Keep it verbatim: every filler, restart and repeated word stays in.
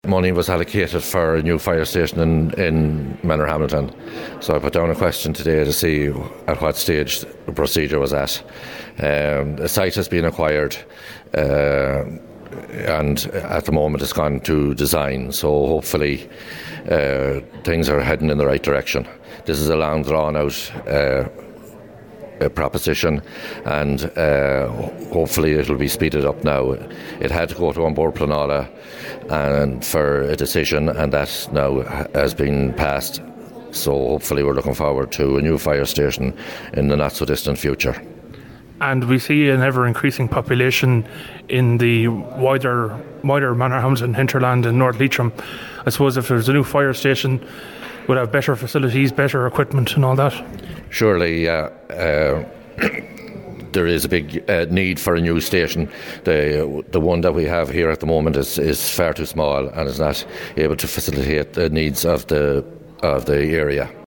money was allocated for a new fire station in, in Manorhamilton. So I put down a question today to see at what stage the procedure was at. Um, the site has been acquired, uh, and at the moment it's gone to design, so hopefully uh, things are heading in the right direction. This is a long drawn out uh, proposition, and uh, hopefully it will be speeded up now. It had to go to An Bord Pleanála and for a decision, and that now has been passed, so hopefully we're looking forward to a new fire station in the not so distant future. And we see an ever-increasing population in the wider wider Manorhamilton hinterland in North Leitrim. I suppose if there's a new fire station, we'll have better facilities, better equipment and all that. Surely uh, uh, there is a big uh, need for a new station. The the one that we have here at the moment is, is far too small and is not able to facilitate the needs of the of the area.